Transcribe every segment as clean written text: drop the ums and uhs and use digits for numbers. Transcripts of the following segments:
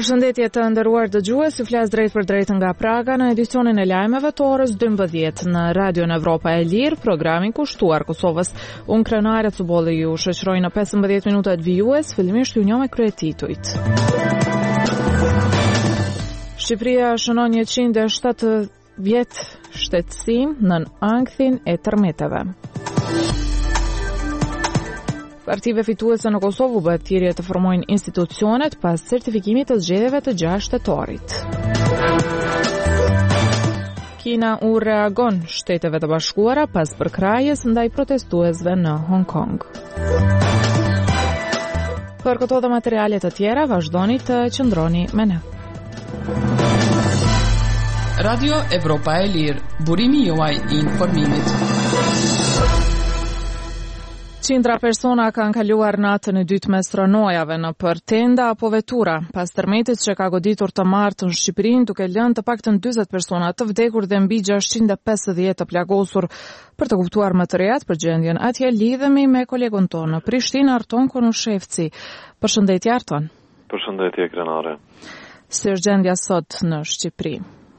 Përshëndetje të nderuar dëgjues, ju flas drejt për drejt nga Praga në edicionin e lajmeve të orës 12 në Radion Evropa e Lirë, programin kushtuar Kosovës. Unë krenare të bolli ju shoqëroj në 15 minutat vijues, fillimisht ju njoh me kryetitujt. Shqipëria shënon 107 vjet shtetësim në ankthin e tërmeteve. Partive fituese në Kosovë bëhet thirrje të formojnë institucionet pas certifikimit të zgjedhjeve të 6 shtetorit. Kina u reagon Shteteve të Bashkuara pas përkrahjes ndaj protestuesve në Hong Kong. Për këto dhe materialet të tjera, vazhdoni të qëndroni me ne. Radio Evropa e Lirë, burimi juaj I informimit. Qindra persona kanë kaluar natën e dytë mes rënojave në për tenda apo vetura, pas tërmetit që ka goditur të martë në Shqipërinë, duke lënë të paktën 40 persona të vdekur dhe mbi 650 të plagosur. Për të kuptuar më të rehat për gjendjen atje, lidhemi me kolegun tonë në Prishtinë, Arton Konushevci. Përshëndetje Arton. Përshëndetje Krenare. Si është gjendja sot në Shqipëri?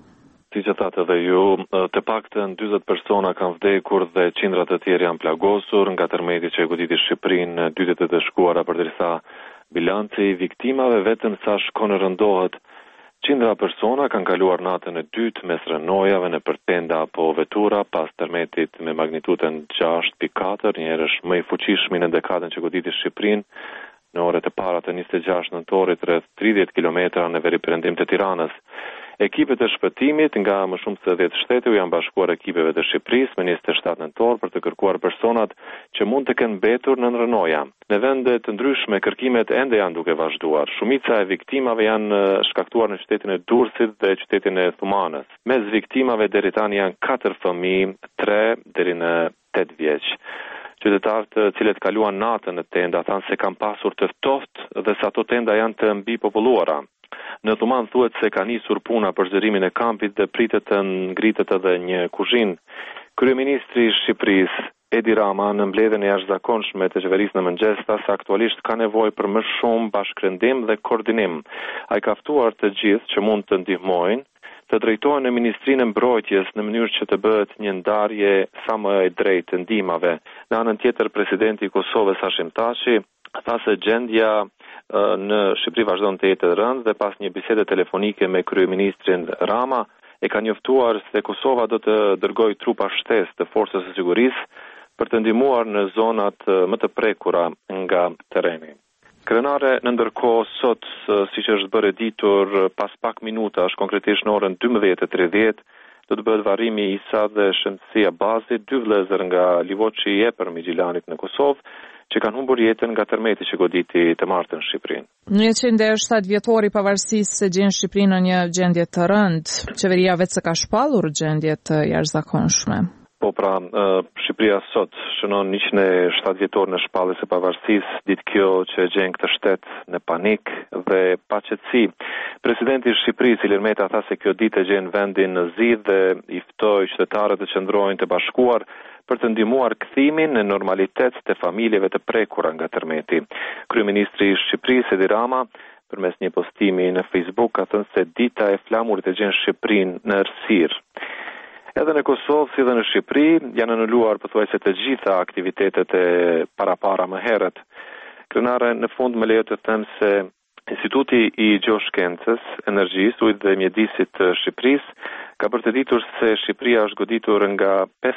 Si që thatë edhe ju, të paktën 40 persona kanë vdekur dhe qindrat të tjerë janë plagosur nga tërmeti që e goditi Shqipërinë në dytet e të shkuara, përderisa bilanci I viktimave vetëm sa shkon rëndohet. Qindra persona kanë kaluar natën e dytë mes rënojave në përtenda apo vetura pas tërmetit me magnitudën 6.4, një herësh më I fuqishëm në dekadën që goditi Shqipërinë. Në orët e para të 26 nëntorit rreth 30 km në veriperëndim të Tiranës. Ekipet e shpëtimit nga më shumë se 10 shtete janë bashkuar ekipeve të Shqipërisë me 27 nëntor për të kërkuar personat që mund të kenë mbetur në rënoja. Në vende të ndryshme kërkimet ende janë duke vazhduar. Shumica e viktimave janë shkaktuar në qytetin e Durrësit dhe qytetin e Thumanës. Mes viktimave deri tani janë 4 fëmijë, 3 deri në 8 vjeç. Qytetarët të cilët kaluan natën në tenda thanë se kanë pasur të ftohtë dhe sa ato tenda janë të mbi populluara. Në Thuman thuhet se ka nisur puna për zërimin e kampit dhe pritet të ngritet edhe një kuzhinë. Kryeministri I Shqipërisë Edi Rama në mbledhjen e jashtëzakonshme të qeverisë në mëngjes tha se aktualisht ka nevojë për më shumë bashkërendim dhe koordinim. Ai ka ftuar të gjithë që mund të ndihmojnë të drejtohen në Ministrinë e Mbrojtjes në mënyrë që të bëhet një ndarje sa më e drejtë të ndihmave. Në anën tjetër, presidenti I Kosovës Hashim Tashi tha se gjendja në Shqipëri vazhdon të jetë e rëndë dhe pas një bisede telefonike me kryeministrin Rama e ka njoftuar se Kosova do të dërgojë trupa shtesë të forcës së sigurisë për të ndihmuar në zonat më të prekura nga terreni. Krenare, në ndërkohë sot, siç është bërë ditur pas pak minutash, konkretisht në orën 12:30, do të bëhet varrimi I ISA dhe shëndësia bazit, 2 vëllezër nga Livoçi I Epër Migjilanit në Kosovë, që kanë humbur jetën nga tërmeti që goditi të martën në Shqipërinë. Në 107 vjetori pavarësisë se gjen Shqipërinë në një gjendje të rëndë, qeveria vetë se ka shpallur gjendje të jashtëzakonshme. Po pra, Shqipëria sot shënon 107 vjetor në shpallje së pavarësisë, ditë kjo që gjen këtë shtet në panik dhe paqetësi. Presidenti I Shqipërisë Ilir Meta tha se kjo ditë gjen vendin në zgjidhje dhe I ftoi qytetarët të qëndrojnë të bashkuar për të ndihmuar kthimin në normalitet të familjeve të prekura nga tërmeti. Kryeministri I Shqipërisë Edi Rama përmes një postimi në Facebook ka thënë se dita e flamurit e gjen Shqipërinë në errësirë. Edhe në Kosovë si dhe në Shqipëri janë anuluar pothuajse të gjitha aktivitetet e parapara më herët. Krenare, në fund më lejo të them se Instituti I Gjeoshkencës, Energjisë, Ujit dhe Mjedisit të Shqipërisë ka përteditur se Shqipëria është goditur nga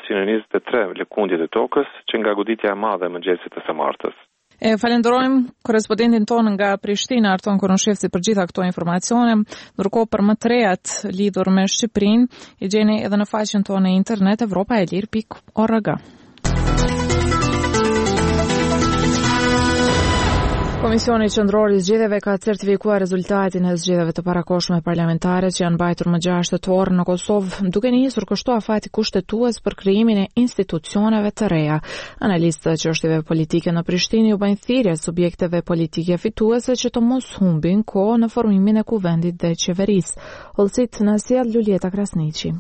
523 lëkundje të tokës, që nga goditja e madhe mëngjesit të së martës. Falenderojmë korrespondentin tonë nga Prishtina, Arton Konushevci, për gjitha këto informacione. Ndërkohë për më të rehat lidhur me Shqipërinë, I gjeni edhe në faqen tonë në internet evropaelir.org. Komisioni Qendror I Zgjedhjeve ka certifikuar rezultatin e zgjedhjeve të parakohshme parlamentare që janë mbajtur më 6 tetor në Kosovë, duke nisur kështu afati kushtetues për krijimin e institucioneve të reja. Analistë të çështjeve politike në Prishtinë u bëjnë thirrje subjekteve politike fituese që të mos humbin kohë në formimin e kuvendit dhe qeverisë. Hollësit na sjell Lulieta Krasniqi.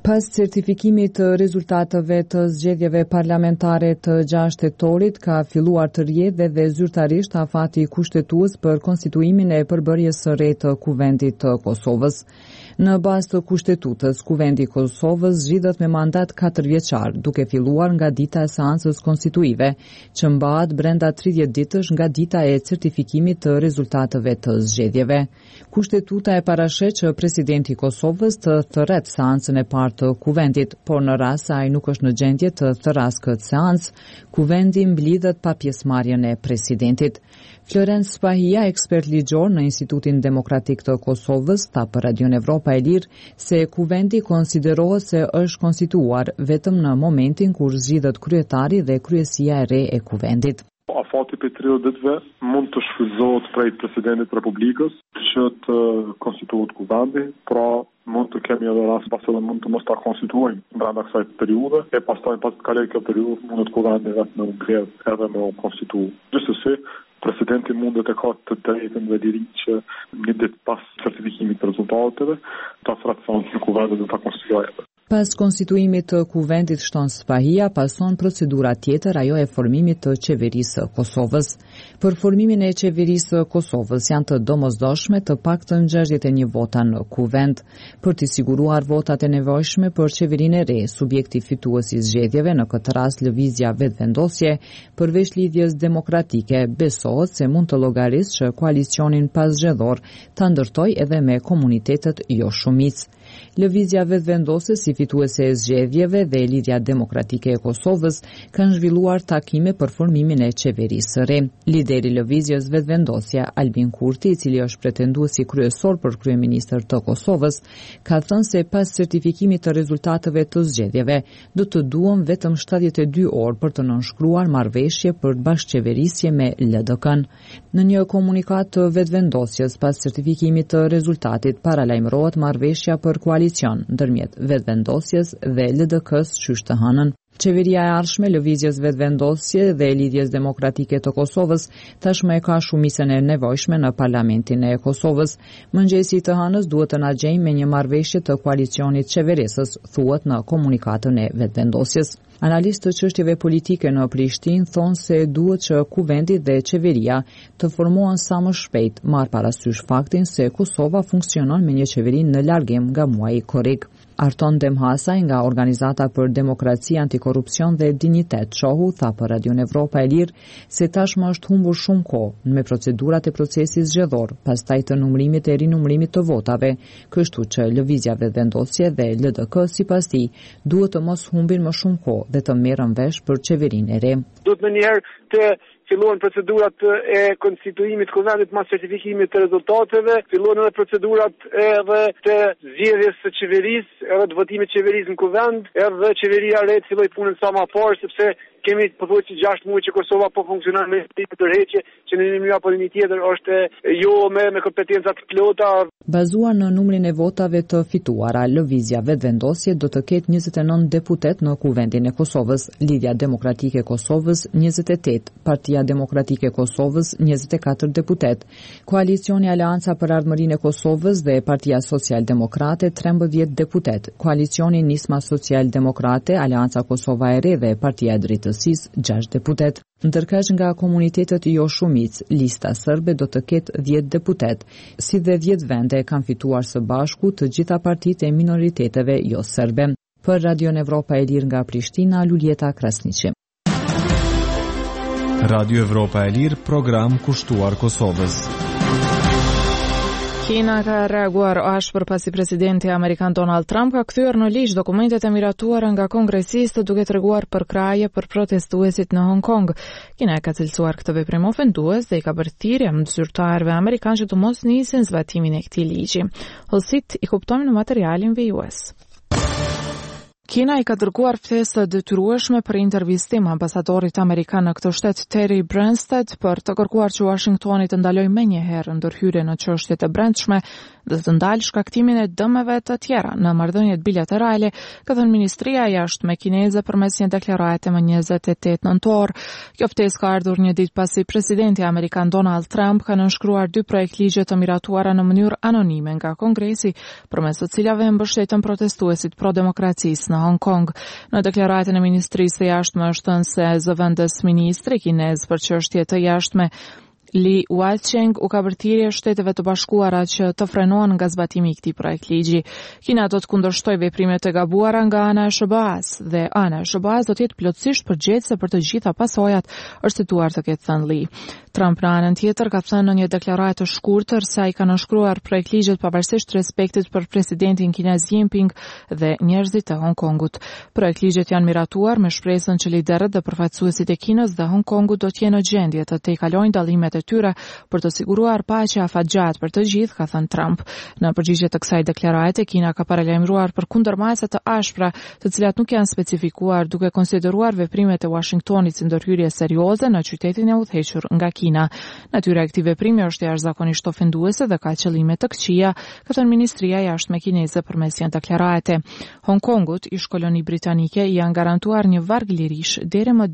Pas certifikimit të rezultateve të zgjedhjeve parlamentare të 6 tetorit, ka filluar të rrjedhë dhe zyrtarisht afati kushtetues për konstituimin e përbërjes së re të Kuvendit të Kosovës. Në bazë të kushtetutës, Kuvendi i Kosovës zgjidhet me mandat 4 vjeçar, duke filluar nga dita e seancës konstituive, që mbahet brenda 30 ditësh nga dita e certifikimit të rezultateve të zgjedhjeve. Kushtetuta e parasheh që presidenti i Kosovës të thërret seancën e parë të Kuvendit, por në rast se ai nuk është në gjendje të thërrasë këtë seancë, Kuvendi mblidhet pa pjesëmarrjen e presidentit. Florence Spahia, ekspert ligjor në Institutin Demokratik të Kosovës, tha për Radion Evropa e Lirë se Kuvendi konsiderohet se është konstituar vetëm në momentin kur zgjidhet kryetari dhe kryesia e re e Kuvendit. Afati për 30 ditëve mund të shfrytëzohet prej presidentit të Republikës që të konstituohet Kuvendi, pra mund të kemi edhe rast pas edhe mund të mos ta konstituojmë brenda kësaj periudhe, e pastaj pas të kaloj kjo periudhë mundet Kuvendi vetë me u mbledh edhe me u konstituo. Gjithsesi, presidenti mundet e ka të drejtën dhe lirinë që një ditë pas certifikimit të rezultateve ta thrason që Kuvendi do ta konstituojë. Pas konstituimit të Kuvendit, shton Spahia, pason procedura tjetër, ajo e formimit të qeverisë së Kosovës. Për formimin e qeverisë së Kosovës janë të domosdoshme të paktën 61 vota në Kuvend. Për të siguruar votat e nevojshme për qeverinë e re, subjekti fitues i zgjedhjeve, në këtë rast lëvizja vetvendosje, përveç lidhjes demokratike, besohet se mund të llogarisë që koalicionin pazgjedhor ta ndërtojë edhe me komunitetet jo shumicë. Lëvizja vetvendose si fituese e zgjedhjeve dhe Lidhja Demokratike e Kosovës kanë zhvilluar takime për formimin e qeverisë së re. Lideri i lëvizjes vetvendosje, Albin Kurti, i cili është pretenduesi kryesor për kryeministër të Kosovës, ka thënë se pas certifikimit të rezultateve të zgjedhjeve, do të duhen vetëm 72 orë për të nënshkruar marrëveshje për bashkëqeverisje me LDK-n. Në një komunikat të vetvendosjes pas certifikimit të rezultatit, paralajmërohet marrëveshja për koalicion ndërmjet vetvendosjes dhe LDK-s qysh të hënën. Qeveria e ardhshme, lëvizjes vetvendosje dhe Lidhjes Demokratike të Kosovës tashmë e ka shumicën e nevojshme në Parlamentin e Kosovës. Mëngjesi të hënës duhet të na gjejmë me një marrëveshje të koalicionit qeverisës, thuhet në komunikatën e vetvendosjes. Analistë të çështjeve politike në Prishtinë thonë se duhet që Kuvendi dhe qeveria të formohen sa më shpejt, marrë parasysh faktin se Kosova funksionon me një qeveri në largim nga muaji korrik. Arton Demhasaj nga Organizata për Demokraci, Antikorrupsion dhe Dinjitet, Çohu, tha për Radion Evropa e Lirë se tashmë është humbur shumë kohë me procedurat e procesit zgjedhor, pastaj të numërimit e rinumërimit të votave, kështu që lëvizja vetvendosje dhe LDK sipas tij duhet të mos humbin më shumë kohë dhe të merren vesh për qeverinë e re. Duhet më njëherë të fillohen procedurat e konstituimit Kuvendit mas certifikimit të rezultateve, fillohen edhe procedurat edhe të zgjedhjes së qeverisë, edhe të votimit të qeverisë në Kuvend, edhe qeveria e re të fillojë punën sa më parë, sepse kemi pothuajse 6 muaj që Kosova po funksionon me tërheqje, që në një mënyrë apo në një tjetër është jo me kompetenca të plota. Bazuar në numrin e votave të fituara, lëvizja vetvendosje do të ketë 29 deputet në Kuvendin e Kosovës, Lidhja Demokratike e Kosovës 28, Partia Demokratike e Kosovës 24 deputet, Koalicioni Aleanca për Ardhmërinë e Kosovës dhe Partia Social-Demokrate 13 deputet, Koalicioni Nisma Social-Demokrate, Aleanca Kosova e Re dhe Partia e Drejtësisë 6 deputet. Ndërkaq nga komunitetet jo shumicë, lista serbe do të ketë 10 deputet, si dhe 10 vende kanë fituar së bashku të gjitha partitë e minoriteteve jo serbe. Për Radion Evropa e Lirë nga Prishtina, Luljeta Krasniqi. Radio Evropa e Lirë, program kushtuar Kosovës. Kina ka reaguar ashpër pasi presidenti amerikan Donald Trump ka kthyer në ligj dokumentet e miratuara nga kongresistë duke treguar për kraje për protestuesit në Hong Kong. Kina ka cilësuar këtë veprim ofendues dhe i ka bërë thirrje zyrtarëve amerikanë që të mos nisin zbatimin e këtij ligji. Hollësit i kuptojnë në materialin VUS. Kina i ka dërguar ftesë të detyrueshme për intervistim ambasadorit amerikan në këtë shtet Terry Branstad për të kërkuar që Washingtoni të ndalojë menjëherë ndërhyrje në çështjet e brendshme dhe të ndalë shkaktimin e dëmeve të tjera në marrëdhëniet bilaterale, ka thënë Ministria e Jashtme kineze përmes një deklarate më 28 nëntor. Kjo ftesë ka ardhur një ditë pasi presidenti amerikan Donald Trump ka nënshkruar 2 projekt ligje të miratuara në mënyrë anonime nga Kongresi, përmes të cilave mbështetën protestuesit pro-demokracisë në Hong Kong. Në deklaratën e Ministrisë së Jashtme është thënë se zëvendës ministri kinez për çështje të jashtme Li Wacheng u ka bërthirje Shteteve të Bashkuara që të frenohen nga zbatimi i këtij projektligji. Kina do të kundërshtojë veprimet e gabuara nga ana e SBA-s dhe ana e SBA-s do të jetë plotësisht përgjegjëse për të gjitha pasojat, është cituar të ketë thënë Li. Trump në anën tjetër ka thënë në një deklaratë të shkurtër se ai ka nënshkruar projektligjet pavarësisht respektit për presidentin kinez Xi Jinping dhe njerëzit e Hong Kongut. Projektligjet janë miratuar me shpresën që liderët dhe përfaqësuesit e Kinës dhe Hong Kongut do të jenë në gjendje të tejkalojnë dallimet e tyre për të siguruar paqe afatgjat për të gjithë, ka thënë Trump. Në përgjigje të kësaj deklarate, Kina ka paralajmëruar për kundërmarrëse të ashpra, të cilat nuk janë specifikuar, duke konsideruar veprimet e Washingtonit si ndërhyrje serioze në qytetin e udhëhequr nga Kina. Natyra e këtij veprimi është jashtëzakonisht ofenduese dhe ka qëllime të këqija, ka thënë Ministria e Jashtme kineze përmes një deklarate. Hong Kongut, ish koloni britanike, i janë garantuar një varg lirish deri më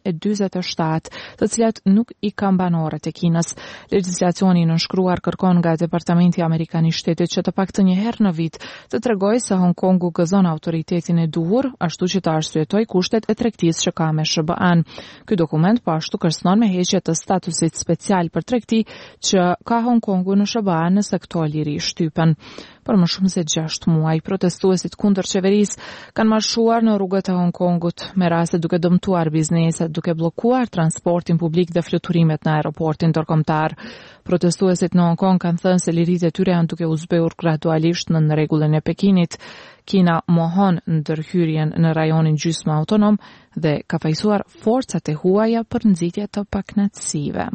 2047, të cilat nuk i kanë banorët e Kinës. Legjislacioni i nënshkruar kërkon nga Departamenti Amerikan i Shtetit që të paktën një herë në vit të tregojë se Hong Kongu gëzon autoritetin e duhur, ashtu që të arsyetoj kushtet e tregtisë që ka me SBA-n. Ky dokument po ashtu kërcënon me heqje të statusit special për tregti që ka Hong Kongu në SBA nëse këto liri shtypen. Për më shumë se 6 muaj, protestuesit kundër qeverisë kanë marshuar në rrugët e Hong Kongut, me raste duke dëmtuar bizneset, duke bllokuar transportin publik dhe fluturimet në aeroportin ndërkombëtar. Protestuesit në Hong Kong kanë thënë se liritë e tyre janë duke u zbehur gradualisht në rregullin e Pekinit. Kina mohon ndërhyrjen në rajonin gjysmë autonom dhe ka fajsuar forcat e huaja për nxitje të pakënaqësive.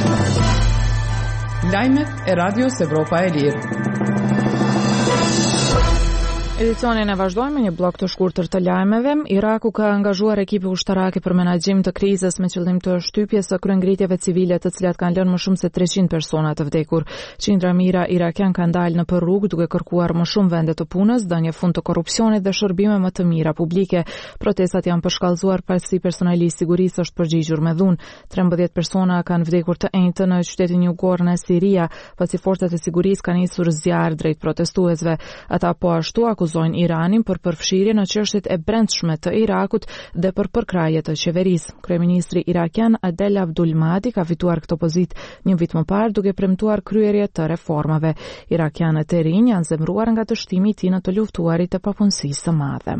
Lajmet e Radios Evropa e Lirë. Edicionin e vazhdojmë me një blok të shkurtër të lajmeve. Iraku ka angazhuar ekipe ushtarake për menaxhim të krizës me qëllim të shtypjes së kryengritjeve civile, të cilat kanë lënë më shumë se 300 persona të vdekur. Qindra mijëra irakian kanë dalë në rrugë duke kërkuar më shumë vende të punës, dhënie fund të korrupsionit dhe shërbime më të mira publike. Protestat janë përshkallëzuar pasi personali i sigurisë është përgjigjur me dhunë. 13 persona kanë vdekur të enjtë në qytetin jugor në Siria, pasi forcat e sigurisë kanë nisur zjarr drejt protestuesve. Ata po ashtu akuzojnë Iranin për përfshirje në çështjet e brendshme të Irakut dhe për përkraje të qeverisë. Kryeministri irakian Adel Abdul Mahdi ka fituar këtë pozitë një vit më parë duke premtuar kryerje të reformave. Irakianët e rinj janë zemëruar nga dështimi i tij në të luftuarit të papunësisë së madhe.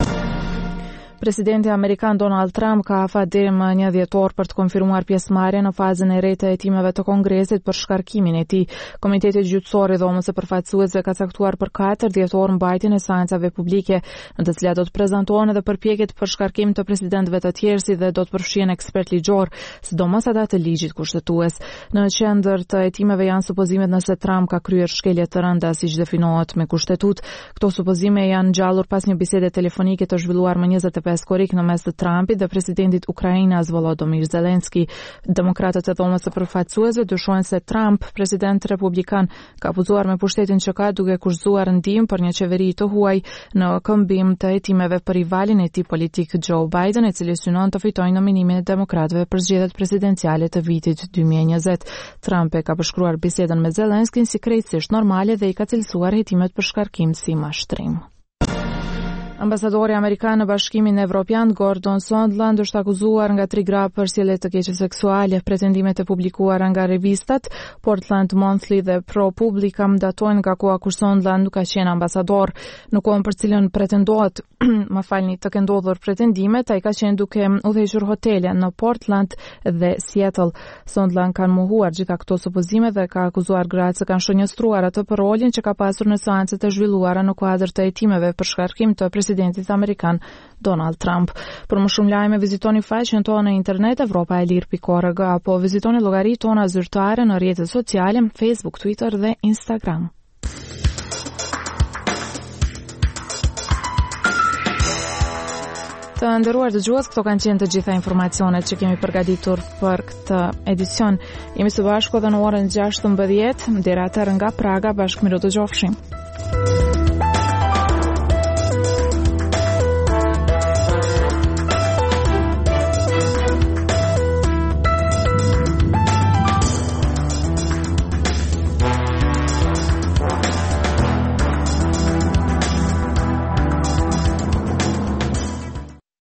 Presidenti amerikan Donald Trump ka afat deri më 1 dhjetor për të konfirmuar pjesëmarrje në fazën e re të hetimeve të Kongresit për shkarkimin e tij. Komiteti gjyqësor i Dhomës së Përfaqësuesve ka caktuar për 4 dhjetor mbajtjen e seancave publike, në të cilat do të prezantohen edhe përpjekjet për shkarkim të presidentëve të tjerë si dhe do të përfshihen ekspert ligjor, sidomos ata të ligjit kushtetues. Në qendër të hetimeve janë supozimet nëse Trump ka kryer shkelje të rënda siç definohet me kushtetut. Këto supozime janë ngjallur pas një bisede telefonike të zhvilluar më 25 korik në mes të Trumpit dhe presidentit Ukrainas Volodymyr Zelenski. Demokratët e Dhomës së Përfaqësuesve dyshojnë se Trump, president republikan, ka abuzuar me pushtetin që ka duke kurzuar ndihmë për një qeveri të huaj në këmbim të hetimeve për rivalin e tij politik Joe Biden, i cili synon të fitojë nominimin e demokratëve për zgjedhjet presidenciale të vitit 2020. Trump e ka përshkruar bisedën me Zelenskin si krejtësisht normale dhe i ka cilësuar hetimet për shkarkim si mashtrim. Ambasadori amerikan në Bashkimin Evropian Gordon Sondland është akuzuar nga 3 gra për sjellje të keqe seksuale. Pretendimet e publikuara nga revistat Portland Monthly dhe ProPublica datojnë nga koha kur Sondland nuk ka qenë ambasador. Në kohën për cilën pretendohet, të kenë ndodhur pretendimet, ai ka qenë duke udhëhequr hotele në Portland dhe Seattle. Sondland kanë mohuar gjitha këto supozime dhe ka akuzuar gratë se kanë shënjestruar atë për rolin që ka pasur në seancet e zhvilluara në kuadër të hetimeve për shkarkim të presidentit amerikan Donald Trump. Për më shumë lajme vizitoni faqen tonë në internet evropaelir.org apo vizitoni llogaritë tona zyrtare në rrjetet sociale, Facebook, Twitter dhe Instagram. Të nderuar dëgjues, këto kanë qenë të gjitha informacionet që kemi përgatitur për këtë edicion. Jemi së bashku edhe në orën 16:00 deri atëherë nga Praga, bashkë miru të gjofshim.